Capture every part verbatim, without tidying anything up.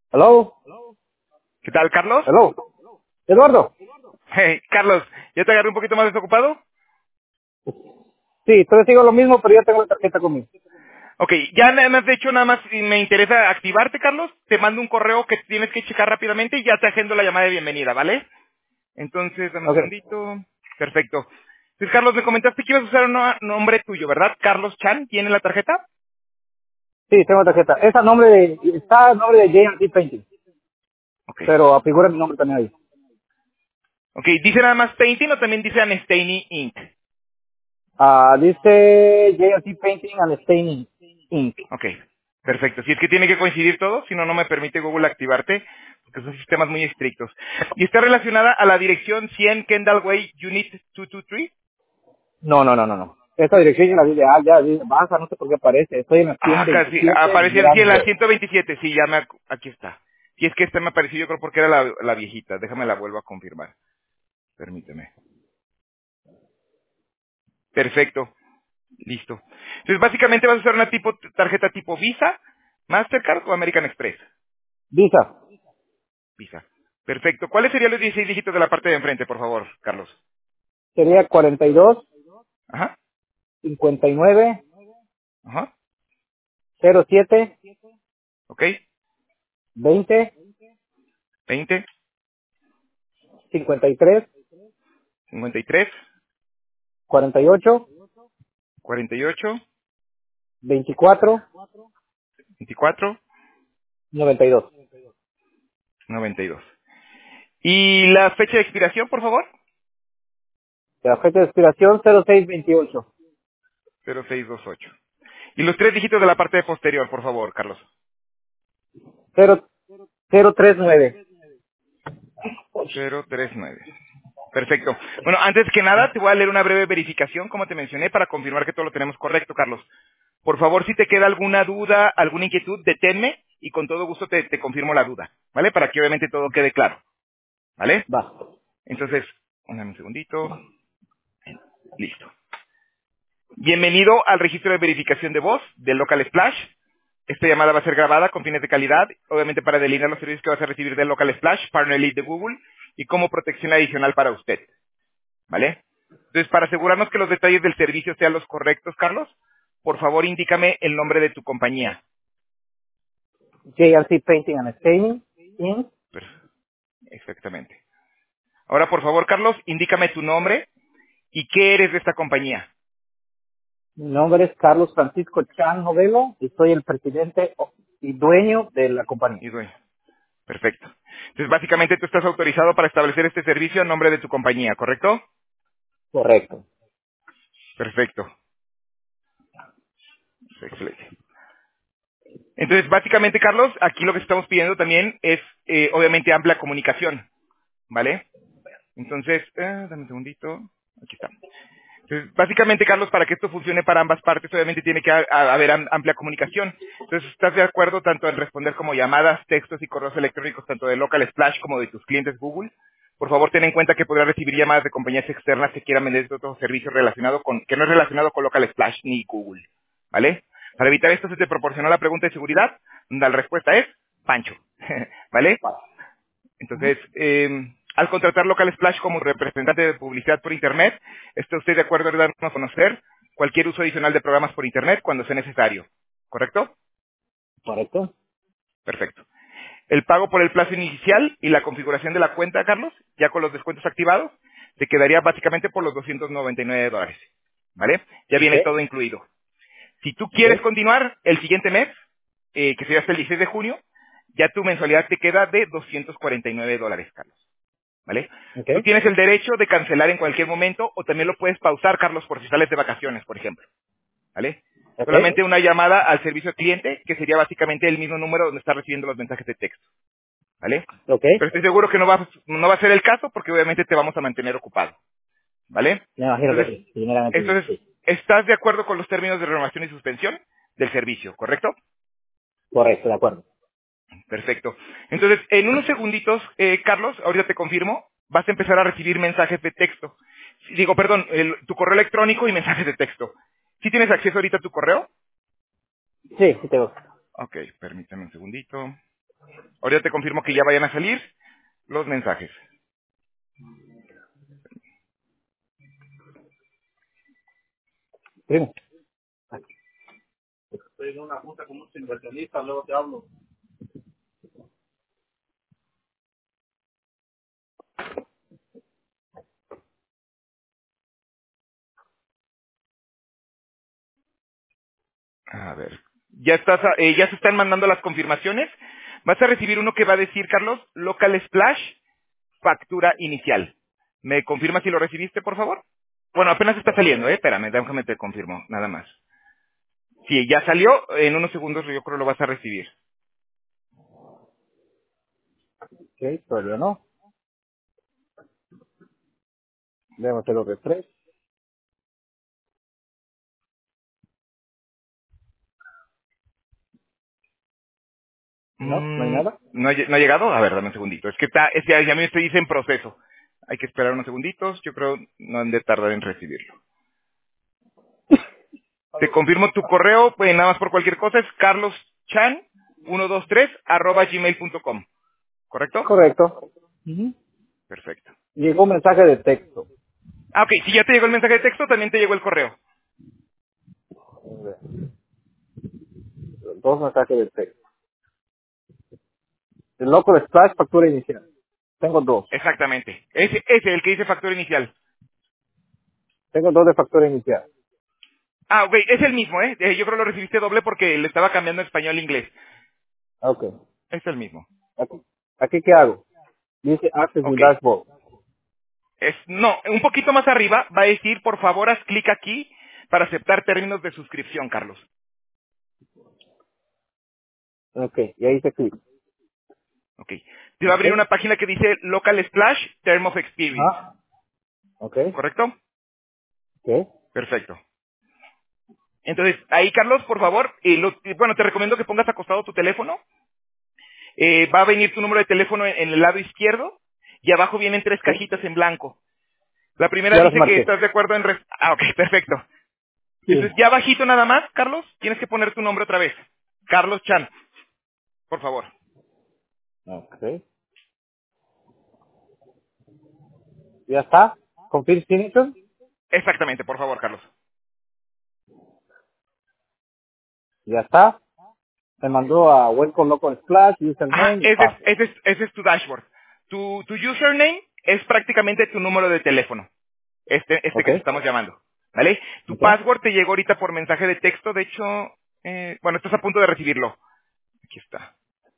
Hello, ¿Qué tal, Carlos? hello. Eduardo. Hey, Carlos, ¿ya te agarré un poquito más desocupado? Sí, todavía sigo lo mismo, pero ya tengo la tarjeta conmigo. Ok, ya nada más, de hecho, nada más si me interesa activarte, Carlos. Te mando un correo que tienes que checar rápidamente y ya te agendo la llamada de bienvenida, ¿vale? Entonces, dame un Ok. segundito. Perfecto. Entonces, Carlos, me comentaste que ibas a usar un no- nombre tuyo, ¿verdad? Carlos Chan, ¿tiene la tarjeta? Sí, tengo la tarjeta. Esa nombre de, está el nombre de J and T Painting, Ok. pero figura mi nombre también ahí. Ok, ¿dice nada más Painting o también dice Anestani Incorporated? Ah, dice J and T Painting and Staining Inc. Ok, perfecto. Si es que tiene que coincidir todo, si no, no me permite Google activarte, porque son sistemas muy estrictos. ¿Y está relacionada a la dirección cien Kendall Way, Unit doscientos veintitrés? No, no, no, no, no. Esta dirección ya la vi de ah, ya, dice, baja, no sé por qué aparece. Estoy en la Ah, casi, ciento veintisiete aparecía sí, en la Grande. ciento veintisiete, sí, ya me, ac- aquí está. Si es que esta me apareció, yo creo porque era la, la viejita, déjame la vuelvo a confirmar, permíteme. Perfecto, listo. Entonces, básicamente vas a usar una tipo, tarjeta tipo Visa, Mastercard o American Express. Visa. Visa. Perfecto. ¿Cuáles serían los dieciséis dígitos de la parte de enfrente, por favor, Carlos? Sería cuarenta y dos, Ajá, cincuenta y nueve, ajá, cero siete, ok. veinte, veinte, cincuenta y tres, cincuenta y tres, cuarenta y ocho, cuarenta y ocho, veinticuatro, veinticuatro, noventa y dos. noventa y dos. ¿Y la fecha de expiración, por favor? La fecha de expiración cero seis veintiocho. cero seis veintiocho. Y los tres dígitos de la parte posterior, por favor, Carlos. cero cero tres nueve. cero tres nueve. Perfecto. Bueno, antes que nada, te voy a leer una breve verificación, como te mencioné, para confirmar que todo lo tenemos correcto, Carlos. Por favor, si te queda alguna duda, alguna inquietud, deténme y con todo gusto te, te confirmo la duda, ¿vale? Para que obviamente todo quede claro, ¿vale? Va. Entonces, dame un segundito. Listo. Bienvenido al registro de verificación de voz del Local Splash. Esta llamada va a ser grabada con fines de calidad, obviamente para delinear los servicios que vas a recibir del Local Splash, Partner Lead de Google, y como protección adicional para usted, ¿vale? Entonces, para asegurarnos que los detalles del servicio sean los correctos, Carlos, por favor indícame el nombre de tu compañía. J and T Painting and Staining Inc. Per- Exactamente. Ahora, por favor, Carlos, indícame tu nombre y qué eres de esta compañía. Mi nombre es Carlos Francisco Chan Novelo y soy el presidente o- y dueño de la compañía. Y dueño. Perfecto. Entonces, básicamente tú estás autorizado para establecer este servicio a nombre de tu compañía, ¿correcto? Correcto. Perfecto. Excelente. Entonces, básicamente, Carlos, aquí lo que estamos pidiendo también es, eh, obviamente, amplia comunicación, ¿vale? Entonces, eh, dame un segundito. Aquí está. Entonces, básicamente, Carlos, para que esto funcione para ambas partes, obviamente tiene que ha- ha- haber am- amplia comunicación. Entonces, ¿estás de acuerdo tanto en responder como llamadas, textos y correos electrónicos, tanto de Local Splash como de tus clientes Google? Por favor, ten en cuenta que podrás recibir llamadas de compañías externas que quieran vender otro servicio relacionado con, que no es relacionado con Local Splash ni Google, ¿vale? Para evitar esto, se te proporcionó la pregunta de seguridad. La respuesta es Pancho, ¿vale? Vale. Entonces, eh, al contratar Local Splash como representante de publicidad por Internet, ¿está usted de acuerdo en darnos a conocer cualquier uso adicional de programas por Internet cuando sea necesario? ¿Correcto? Correcto. Perfecto. El pago por el plazo inicial y la configuración de la cuenta, Carlos, ya con los descuentos activados, te quedaría básicamente por los doscientos noventa y nueve dólares. ¿Vale? Ya Ok. viene todo incluido. Si tú Ok. quieres continuar el siguiente mes, eh, que sería hasta el dieciséis de junio, ya tu mensualidad te queda de doscientos cuarenta y nueve dólares, Carlos. ¿Vale? Ok. Tú tienes el derecho de cancelar en cualquier momento o también lo puedes pausar, Carlos, por si sales de vacaciones, por ejemplo. ¿Vale? Ok. Solamente una llamada al servicio al cliente, que sería básicamente el mismo número donde estás recibiendo los mensajes de texto. ¿Vale? Ok. Pero estoy seguro que no va, no va a ser el caso porque obviamente te vamos a mantener ocupado. ¿Vale? Me imagino que Entonces, sí. Primeramente sí. entonces, Sí. ¿estás de acuerdo con los términos de renovación y suspensión del servicio, correcto? Correcto, de acuerdo. Perfecto. Entonces, en unos segunditos, eh, Carlos, ahorita te confirmo, vas a empezar a recibir mensajes de texto. Sí, Digo, perdón, el- tu correo electrónico y mensajes de texto. ¿Sí tienes acceso ahorita a tu correo? Sí, sí tengo. Ok, permítame un segundito. Ahorita te confirmo que ya vayan a salir los mensajes. Primo. Estoy en una junta con muchos inversionistas, luego te hablo. A ver. Ya estás, eh, ya se están mandando las confirmaciones. Vas a recibir uno que va a decir, Carlos, Local Splash, factura inicial. ¿Me confirma si lo recibiste, por favor? Bueno, apenas está saliendo, ¿eh? Espérame, déjame te confirmo, nada más. Sí, ya salió, en unos segundos yo creo lo vas a recibir. Ok, todavía no. Déjame hacer los refresh. No, no hay Mm, nada. ¿no, ha, lle- ¿No ha llegado? A ver, dame un segundito. Es que está, es que ya me estoy dice en proceso. Hay que esperar unos segunditos, yo creo no han de tardar en recibirlo. Te confirmo tu correo, pues nada más por cualquier cosa, es carloschan ciento veintitrés arroba gmail punto com, ¿correcto? Correcto. Ujú. Perfecto. Llegó un mensaje de texto. Ah, ok, si ya te llegó el mensaje de texto, también te llegó el correo. Dos mensajes de texto. El local splash, factura inicial. Tengo dos. Exactamente. Ese, ese, el que dice factura inicial. Tengo dos de factura inicial. Ah, ok, es el mismo, ¿eh? Eh, Yo creo que lo recibiste doble porque le estaba cambiando español a inglés. Ok. Es el mismo. Aquí, aquí ¿qué hago? Dice Access with Ok. Dashboard. Es, no, un poquito más arriba va a decir, por favor, haz clic aquí para aceptar términos de suscripción, Carlos. Ok, y ahí hice clic. Ok. Te va a Ok. abrir una página que dice Local Splash Term of Experience. Ajá. Ok. ¿Correcto? Ok. Perfecto. Entonces, ahí, Carlos, por favor, eh, lo- eh, bueno, te recomiendo que pongas acostado tu teléfono. Eh, va a venir tu número de teléfono en, en el lado izquierdo y abajo vienen tres Ok. cajitas en blanco. La primera Ya las dice que marqué. estás de acuerdo en... res- Ah, ok, perfecto. Sí. Entonces, ya bajito nada más, Carlos, tienes que poner tu nombre otra vez. Carlos Chan, por favor. Ok. Ya está. Confirm signature. Exactamente, por favor, Carlos. Ya está. Me mandó a Welcome Local Splash, Ajá, username y ese es, password. ese es, ese es tu dashboard. Tu, tu username es prácticamente tu número de teléfono. Este, este Ok. que te estamos llamando. ¿Vale? Tu Ok. password te llegó ahorita por mensaje de texto. De hecho, eh, bueno, estás a punto de recibirlo. Aquí está.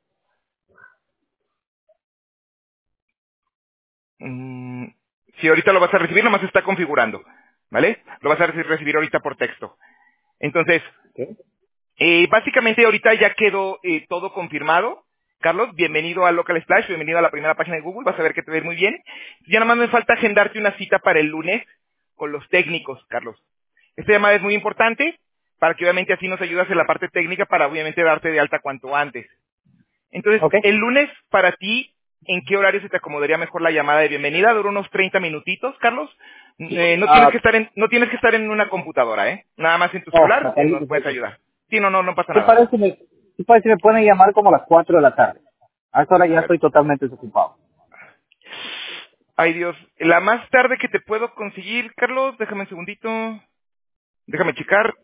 Mm, si ahorita lo vas a recibir, nomás se está configurando. ¿Vale? Lo vas a reci- recibir ahorita por texto. Entonces, Ok. Eh, básicamente ahorita ya quedó eh, todo confirmado. Carlos, bienvenido a Local Splash, bienvenido a la primera página de Google, vas a ver que te va a ir muy bien. Ya nada más me falta agendarte una cita para el lunes con los técnicos, Carlos. Esta llamada es muy importante para que obviamente así nos ayudas en la parte técnica para obviamente darte de alta cuanto antes. Entonces, Ok. el lunes para ti, ¿en qué horario se te acomodaría mejor la llamada de bienvenida? Dura unos treinta minutitos, Carlos. Eh, no tienes Ah, que estar en, no tienes que estar en una computadora, ¿eh? Nada más en tu oh, celular me eh, parece nos puedes perfecto. ayudar. Sí, no, no, no pasa ¿Qué nada. parece? Me, ¿Qué parece si me pueden llamar como a las cuatro de la tarde? A esa hora A ya ver. estoy totalmente desocupado. Ay, Dios. La más tarde que te puedo conseguir, Carlos, déjame un segundito. Déjame checar.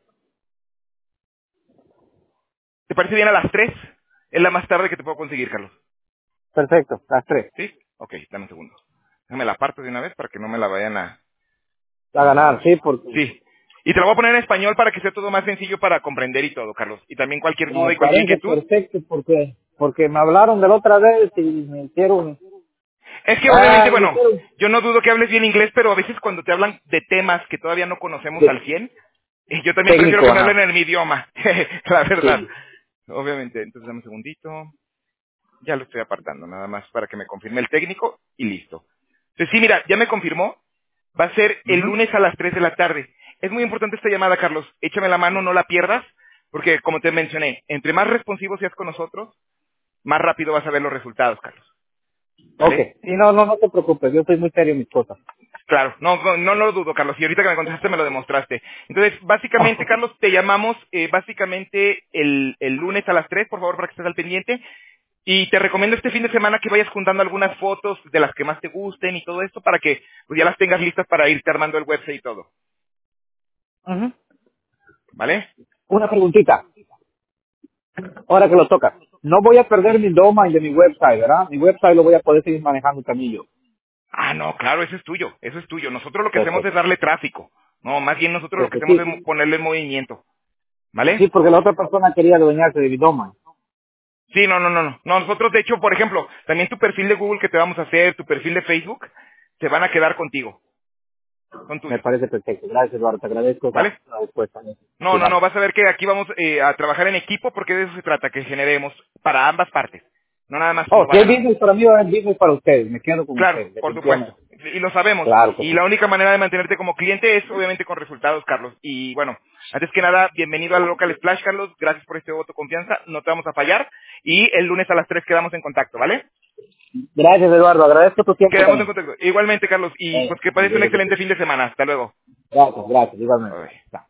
¿Te parece bien a las tres? Es la más tarde que te puedo conseguir, Carlos. Perfecto, las tres. ¿Sí? Ok, dame un segundo. Déjame la aparto de una vez para que no me la vayan a, A a... ganar, sí, porque Sí. Y te lo voy a poner en español para que sea todo más sencillo para comprender y todo, Carlos. Y también cualquier duda me y cualquier parece inquietud. perfecto porque porque me hablaron de la otra vez y me hicieron... Es que Ah, obviamente, me bueno, hicieron yo no dudo que hables bien inglés, pero a veces cuando te hablan de temas que todavía no conocemos al de cien, eh, yo también prefiero técnico, que me hablen ajá. en mi idioma, la verdad. Sí. Obviamente, entonces dame un segundito. Ya lo estoy apartando, nada más para que me confirme el técnico y listo. Entonces sí, mira, ya me confirmó. Va a ser el Ujú. lunes a las tres de la tarde. Es muy importante esta llamada, Carlos. Échame la mano, no la pierdas, porque como te mencioné, entre más responsivo seas con nosotros, más rápido vas a ver los resultados, Carlos. Ok, ¿Vale? sí, no, no, no te preocupes, yo soy muy serio en mis cosas. Claro, no, no, no lo dudo, Carlos. Y ahorita que me contestaste me lo demostraste. Entonces, básicamente, Carlos, te llamamos eh, básicamente el, el lunes a las tres, por favor, para que estés al pendiente. Y te recomiendo este fin de semana que vayas juntando algunas fotos de las que más te gusten y todo esto para que pues, ya las tengas listas para irte armando el website y todo. Ujú. ¿Vale? Una preguntita, ahora que lo tocas. No voy a perder mi domain de mi website, ¿verdad? Mi website lo voy a poder seguir manejando también yo. Ah, no, claro, eso es tuyo, eso es tuyo. Nosotros lo que hacemos es Perfecto. darle tráfico. No, más bien nosotros lo que Perfecto. hacemos es Sí, ponerle en movimiento. sí, ¿Vale? porque la otra persona quería adueñarse de mi domain. Sí, no, no, no, no. No, nosotros, de hecho, por ejemplo, también tu perfil de Google que te vamos a hacer, tu perfil de Facebook, se van a quedar contigo. Son Me tuyos. parece perfecto. Gracias, Eduardo. Te agradezco esa, ¿Vale? la respuesta. No, Sí, no, no, vale. vas a ver que aquí vamos eh, a trabajar en equipo porque de eso se trata, que generemos para ambas partes. No nada más Oh, uno va si a es ganar. business para mí o es business para ustedes. Me quedo con Claro, ustedes, por supuesto. definitivamente. Y lo sabemos. Claro que Y sí. la única manera de mantenerte como cliente es obviamente con resultados, Carlos. Y bueno, antes que nada, bienvenido a Local Splash, Carlos. Gracias por este voto de confianza. No te vamos a fallar. Y el lunes a las tres quedamos en contacto, ¿vale? Gracias, Eduardo. Agradezco tu tiempo Quedamos en también. contacto. Igualmente, Carlos. Y Eh, pues que pases un gracias, excelente fin de semana. Hasta luego. gracias. Igualmente. Bye. Chao.